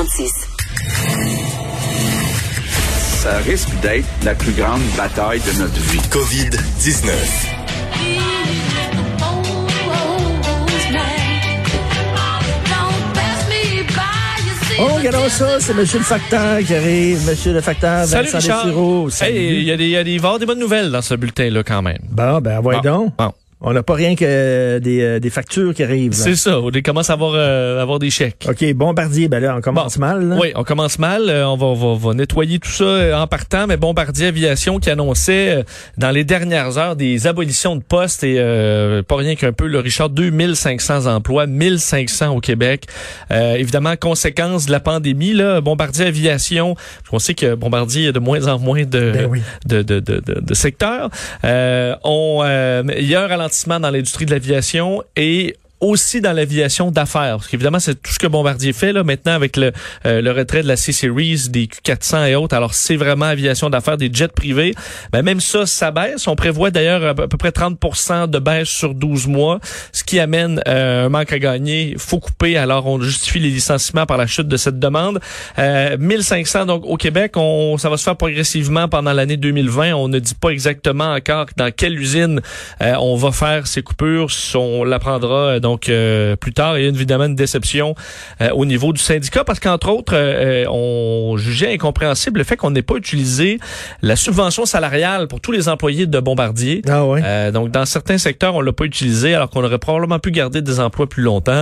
6h56. Ça risque d'être la plus grande bataille de notre vie. COVID-19. Oh, regardons ça, c'est Monsieur le Facteur qui arrive. Monsieur le Facteur, Salut Vincent Richard. Dessureau. Hey, il y a des bonnes nouvelles dans ce bulletin-là quand même. Bon, ben, voyons donc. Bon. On n'a pas rien que des factures qui arrivent. Là. C'est ça, on commence à avoir des chèques. OK, Bombardier, ben là, on commence mal. Là. Oui, on commence mal. On va nettoyer tout ça en partant, mais Bombardier Aviation qui annonçait dans les dernières heures des abolitions de postes et pas rien qu'un peu, le Richard, 2500 emplois, 1500 au Québec. Évidemment, conséquence de la pandémie, là, Bombardier Aviation, on sait que Bombardier, il y a de moins en moins de secteurs. Il y a un ralentissement dans l'industrie de l'aviation et aussi dans l'aviation d'affaires. Parce qu'évidemment, c'est tout ce que Bombardier fait là maintenant avec le retrait de la C-Series, des Q400 et autres. Alors, c'est vraiment aviation d'affaires, des jets privés. Ben, même ça baisse. On prévoit d'ailleurs à peu près 30% de baisse sur 12 mois, ce qui amène un manque à gagner. Il faut couper. Alors, on justifie les licenciements par la chute de cette demande. 1500 donc au Québec. Ça va se faire progressivement pendant l'année 2020. On ne dit pas exactement encore dans quelle usine on va faire ces coupures. On l'apprendra donc plus tard. Il y a évidemment une déception au niveau du syndicat parce qu'entre autres, on jugeait incompréhensible le fait qu'on n'ait pas utilisé la subvention salariale pour tous les employés de Bombardier. Ah ouais. Donc dans certains secteurs, on l'a pas utilisé alors qu'on aurait probablement pu garder des emplois plus longtemps.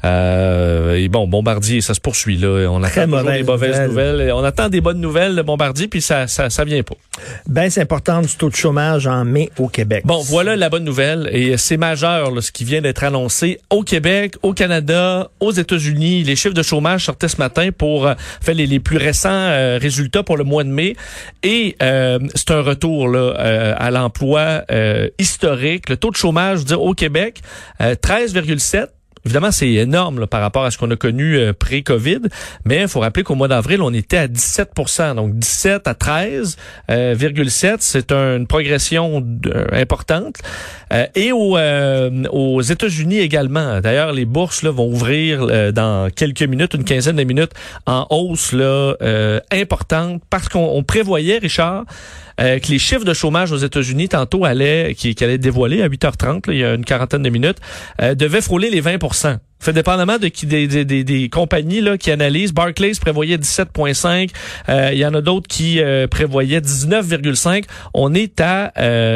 Et bon, Bombardier, ça se poursuit là. On attend toujours des mauvaises nouvelles. On attend des bonnes nouvelles de Bombardier puis ça vient pas. Baisse importante du taux de chômage en mai au Québec. Bon, voilà la bonne nouvelle et c'est majeur là, ce qui vient d'être annoncé au Québec, au Canada, aux États-Unis. Les chiffres de chômage sortaient ce matin pour les plus récents résultats pour le mois de mai. Et c'est un retour là, à l'emploi historique. Le taux de chômage, je veux dire, au Québec, 13,7. Évidemment, c'est énorme là, par rapport à ce qu'on a connu pré-COVID, mais il faut rappeler qu'au mois d'avril, on était à 17%. Donc 17 à 13,7, c'est une progression importante. Et aux États-Unis également. D'ailleurs, les bourses là, vont ouvrir dans quelques minutes, une quinzaine de minutes, en hausse là, importante, parce qu'on prévoyait, Richard, que les chiffres de chômage aux États-Unis, tantôt, qui allaient être dévoilés à 8h30, là, il y a une quarantaine de minutes, devaient frôler les 20%. Fait dépendamment des compagnies là qui analysent. Barclays prévoyait 17,5. Il y en a d'autres qui prévoyaient 19,5. On est à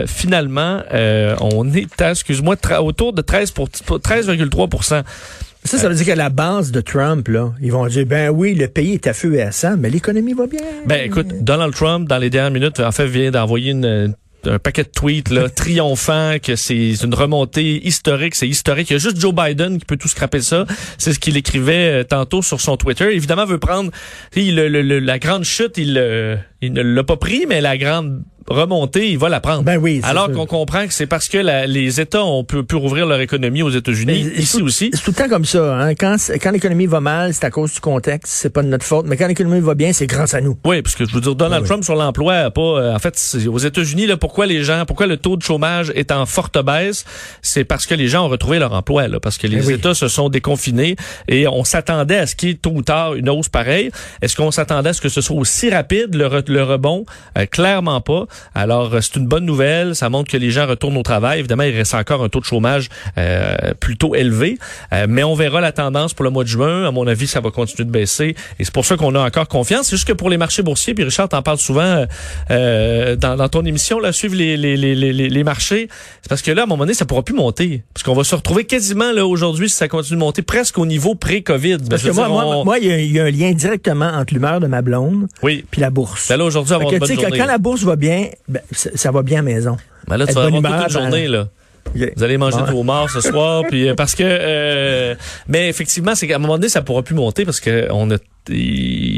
autour de 13,3%. Ça veut dire qu'à la base de Trump, là, ils vont dire, ben oui, le pays est à feu et à sang, mais l'économie va bien. Ben écoute, Donald Trump, dans les dernières minutes, en fait, vient d'envoyer un paquet de tweets là, triomphant, que c'est une remontée historique, c'est historique. Il y a juste Joe Biden qui peut tout scraper ça. C'est ce qu'il écrivait tantôt sur son Twitter. Évidemment, veut prendre la grande chute, il ne l'a pas pris, mais la grande remontée, il va la prendre. Ben oui, alors qu'on comprend que c'est parce que les États ont pu rouvrir leur économie aux États-Unis, ici aussi. C'est tout le temps comme ça. Hein? Quand l'économie va mal, c'est à cause du contexte, c'est pas de notre faute. Mais quand l'économie va bien, c'est grâce à nous. Oui, parce que je veux dire, Donald Trump sur l'emploi, en fait, aux États-Unis, là, pourquoi le taux de chômage est en forte baisse, c'est parce que les gens ont retrouvé leur emploi, là, parce que les États se sont déconfinés et on s'attendait à ce qu'il y ait tôt ou tard une hausse pareille. Est-ce qu'on s'attendait à ce que ce soit aussi rapide, le rebond? Clairement pas. Alors, c'est une bonne nouvelle. Ça montre que les gens retournent au travail. Évidemment, il reste encore un taux de chômage plutôt élevé. Mais on verra la tendance pour le mois de juin. À mon avis, ça va continuer de baisser. Et c'est pour ça qu'on a encore confiance. C'est juste que pour les marchés boursiers, puis Richard, t'en parles souvent dans ton émission, là, suivre les marchés. C'est parce que là, à un moment donné, ça pourra plus monter. Parce qu'on va se retrouver quasiment là aujourd'hui, si ça continue de monter, presque au niveau pré-COVID. Parce que moi, il y a un lien directement entre l'humeur de ma blonde puis la bourse. Ben là, aujourd'hui, avoir une bonne journée. Quand la bourse va bien, ben, ça va bien à la maison. Ben là, tu vas avoir toute une journée, là. Okay. Vous allez manger de vos morts ce soir, puis parce que mais effectivement, c'est qu'à un moment donné, ça pourra plus monter parce que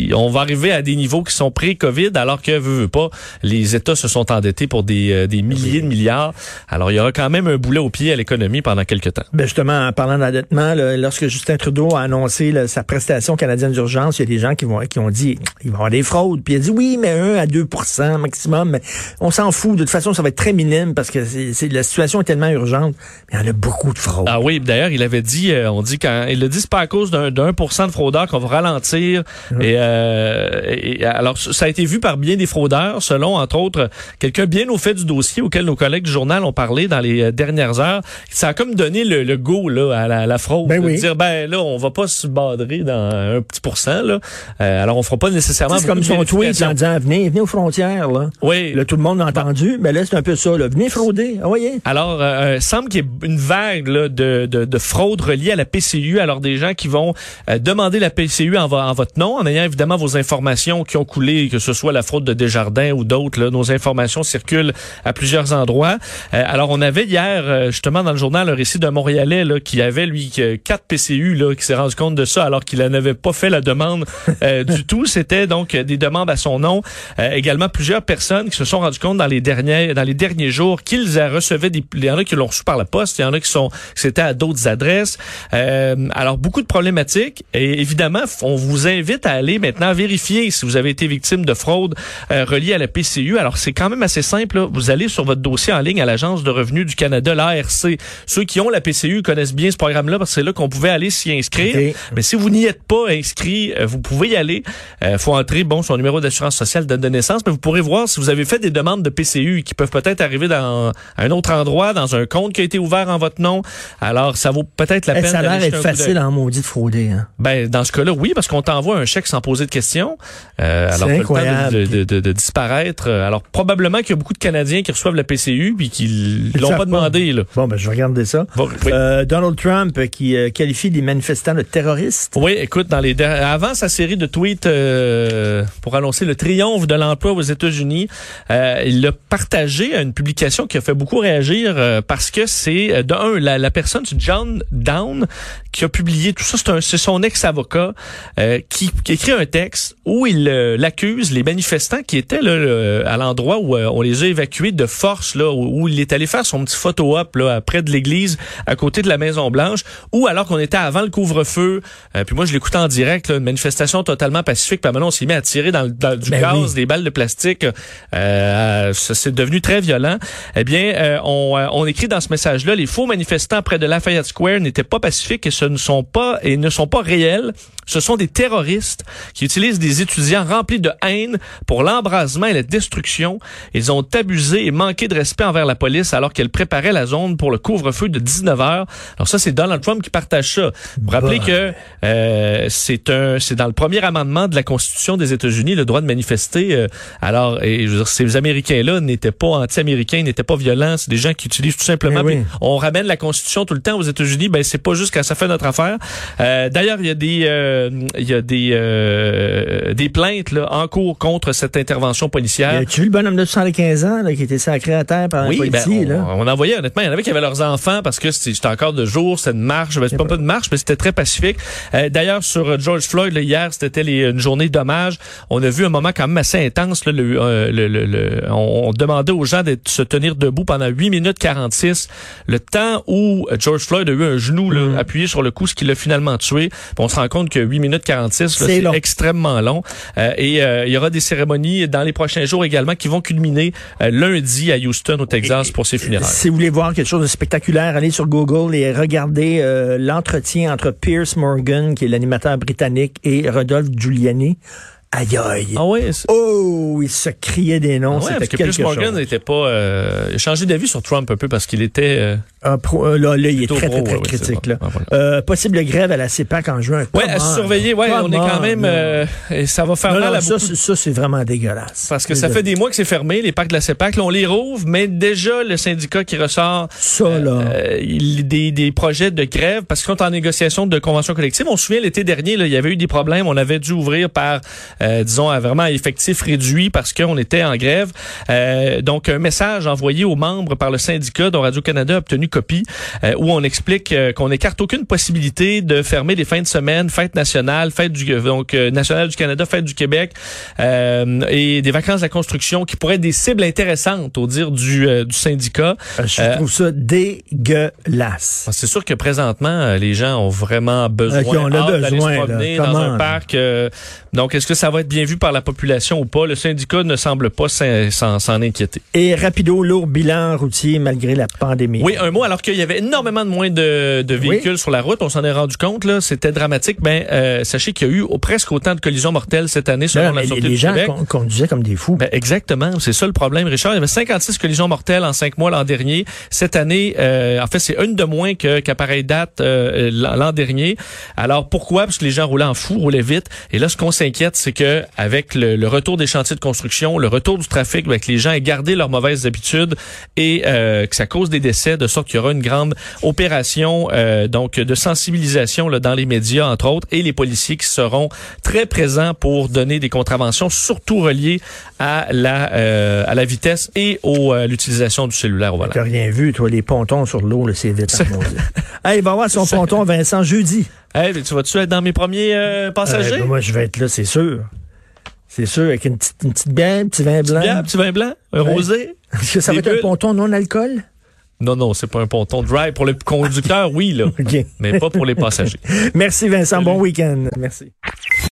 on va arriver à des niveaux qui sont pré-COVID, alors que, veut pas, les États se sont endettés pour des milliers de milliards. Alors, il y aura quand même un boulet au pied à l'économie pendant quelques temps. Ben justement, en parlant d'endettement, lorsque Justin Trudeau a annoncé sa prestation canadienne d'urgence, il y a des gens qui ont dit il va y avoir des fraudes. Puis il a dit oui, mais 1 à 2% maximum. Mais on s'en fout. De toute façon, ça va être très minime parce que la situation est tellement urgente. Mais il y en a beaucoup de fraudes. Ah oui, d'ailleurs, il avait dit, il a dit c'est pas à cause d'un 1% de fraudeurs qu'on va ralentir. Et alors, ça a été vu par bien des fraudeurs, selon, entre autres, quelqu'un bien au fait du dossier auquel nos collègues du journal ont parlé dans les dernières heures. Ça a comme donné le go là, à la fraude. Ben oui. De dire, là, on va pas se badrer dans un petit pourcent. Là. Alors, on fera pas nécessairement... C'est comme son tweet en disant, venez aux frontières. Là. Oui. Là, tout le monde l'a entendu. Mais là, c'est un peu ça. Là. Venez frauder. Voyez. Alors, semble qu'il y ait une vague là, de fraude reliée à la PCU. Alors, des gens qui vont demander la PCU en votre nom, en ayant évidemment vos informations qui ont coulé, que ce soit la fraude de Desjardins ou d'autres. Là, nos informations circulent à plusieurs endroits. Alors, on avait hier, justement, dans le journal, un récit d'un Montréalais là, qui avait, lui, 4 PCU, là, qui s'est rendu compte de ça, alors qu'il n'avait pas fait la demande du tout. C'était donc des demandes à son nom. Également, plusieurs personnes qui se sont rendues compte dans les derniers jours qu'ils recevaient il y en a qui l'ont reçu par la poste, il y en a c'était à d'autres adresses. Alors, beaucoup de problématiques. Et évidemment, on vous invite à aller maintenant vérifier si vous avez été victime de fraude reliée à la PCU. Alors, c'est quand même assez simple. Là. Vous allez sur votre dossier en ligne à l'Agence de revenus du Canada, l'ARC. Ceux qui ont la PCU connaissent bien ce programme-là parce que c'est là qu'on pouvait aller s'y inscrire. Okay. Mais si vous n'y êtes pas inscrit, vous pouvez y aller. Faut entrer, son numéro d'assurance sociale, date de naissance, mais vous pourrez voir si vous avez fait des demandes de PCU qui peuvent peut-être arriver dans un autre endroit, dans un compte qui a été ouvert en votre nom. Alors, ça vaut peut-être la peine. Ça a l'air d'être facile en maudit de frauder. Hein? Dans ce cas-là, oui, parce qu'on t'envoie un chèque sans poser de questions. Alors, c'est incroyable. Le temps de disparaître. Alors, probablement qu'il y a beaucoup de Canadiens qui reçoivent la PCU puis qui l'ont pas demandé. Là. Bon, je vais regarder ça. Bon, oui. Donald Trump qui qualifie les manifestants de terroristes. Oui, écoute, avant sa série de tweets pour annoncer le triomphe de l'emploi aux États-Unis, il a partagé une publication qui a fait beaucoup réagir parce que c'est la personne, c'est John Down, qui a publié tout ça. C'est son ex-avocat qui écrit un texte où il l'accuse, les manifestants qui étaient là, à l'endroit où on les a évacués de force, là, où il est allé faire son petit photo-op là, près de l'église, à côté de la Maison-Blanche, ou alors qu'on était avant le couvre-feu. Puis moi, je l'écoutais en direct, là, une manifestation totalement pacifique. Puis maintenant, on s'est mis à tirer dans du gaz, des balles de plastique. C'est devenu très violent. Eh bien, on écrit dans ce message-là, les faux manifestants près de Lafayette Square n'étaient pas pacifiques et ne sont pas réels. Ce sont des terroristes qui utilisent des étudiants remplis de haine pour l'embrasement et la destruction. Ils ont abusé et manqué de respect envers la police alors qu'elle préparait la zone pour le couvre-feu de 19h. Alors ça, c'est Donald Trump qui partage ça. Vous vous rappelez que c'est dans le premier amendement de la Constitution des États-Unis, le droit de manifester. Alors, je veux dire, ces Américains-là n'étaient pas anti-américains, n'étaient pas violents. C'est des gens qui utilisent tout simplement. Oui. On ramène la Constitution tout le temps aux États-Unis. C'est pas juste quand ça fait notre affaire. D'ailleurs, il y a des plaintes là, en cours contre cette intervention policière. Tu as vu le bonhomme de 75 ans là, qui était sacré à terre par un policier? On en voyait, honnêtement, il y en avait qui avaient leurs enfants parce que c'était encore de jour, c'était une marche. C'est pas de marche, mais c'était très pacifique. D'ailleurs, sur George Floyd, là, hier, c'était une journée d'hommage. On a vu un moment quand même assez intense. Là, on demandait aux gens de se tenir debout pendant 8 minutes 46. Le temps où George Floyd a eu un genou là, appuyé sur le cou, ce qui l'a finalement tué. Puis on se rend compte que 8 minutes 46, là, c'est extrêmement long. Il y aura des cérémonies dans les prochains jours également qui vont culminer lundi à Houston, au Texas, pour ses funérailles. Si vous voulez voir quelque chose de spectaculaire, allez sur Google et regardez l'entretien entre Piers Morgan, qui est l'animateur britannique, et Rodolphe Giuliani. Aïe aïe. Ah ouais. Oh, il se criait des noms. Ouais, parce que Piers Morgan n'était pas. Il a changé d'avis sur Trump un peu parce qu'il était. Là, il est très critique. Là. Voilà. Possible grève à la CEPAC en juin. Oui, à surveiller. Ouais, on est quand même. Et ça va faire mal à beaucoup. Ça, c'est vraiment dégueulasse. Parce que ça fait des mois que c'est fermé, les parcs de la CEPAC. Là, on les rouvre, mais déjà, le syndicat qui ressort des projets de grève parce qu'ils sont en négociation de convention collective. On se souvient, l'été dernier, là, il y avait eu des problèmes. On avait dû ouvrir par disons, vraiment à effectif réduit parce qu'on était en grève. Donc, un message envoyé aux membres par le syndicat dont Radio-Canada a obtenu copie, où on explique qu'on n'écarte aucune possibilité de fermer les fins de semaine, fête nationale, nationale du Canada, fête du Québec, et des vacances de la construction qui pourraient être des cibles intéressantes au dire du syndicat. Je trouve ça dégueulasse. C'est sûr que présentement, les gens ont vraiment besoin d'aller se promener dans un parc. Donc, est-ce que ça va être bien vu par la population ou pas? Le syndicat ne semble pas s'en inquiéter. Et rapido, lourd bilan routier malgré la pandémie. Oui, un mot, alors qu'il y avait énormément de moins de véhicules sur la route, on s'en est rendu compte, là, c'était dramatique. Sachez qu'il y a eu presque autant de collisions mortelles cette année selon la Sûreté du Québec. Les gens conduisaient comme des fous. Exactement, c'est ça le problème, Richard. Il y avait 56 collisions mortelles en 5 mois l'an dernier. Cette année, en fait, c'est une de moins qu'à pareille date l'an dernier. Alors, pourquoi? Parce que les gens roulaient en fou, roulaient vite. Et là, ce qu'on s'inquiète, c'est que avec le retour des chantiers de construction, le retour du trafic, que les gens aient gardé leurs mauvaises habitudes et que ça cause des décès, de sorte qu'il y aura une grande opération donc de sensibilisation là, dans les médias, entre autres, et les policiers qui seront très présents pour donner des contraventions, surtout reliées à la vitesse et à l'utilisation du cellulaire au volant. T'as rien vu, toi, les pontons sur l'eau, là, c'est vite. Il va avoir son ponton, Vincent, jeudi. Tu vas-tu être dans mes premiers passagers? Moi, je vais être là, c'est sûr. C'est sûr, avec une petite bière, un petit vin blanc. Un petit vin blanc, un rosé. Est-ce que ça va être un ponton non-alcool? Non, c'est pas un ponton dry. Pour le conducteur, oui, là. Okay. Mais pas pour les passagers. Merci, Vincent. Salut. Bon week-end. Merci.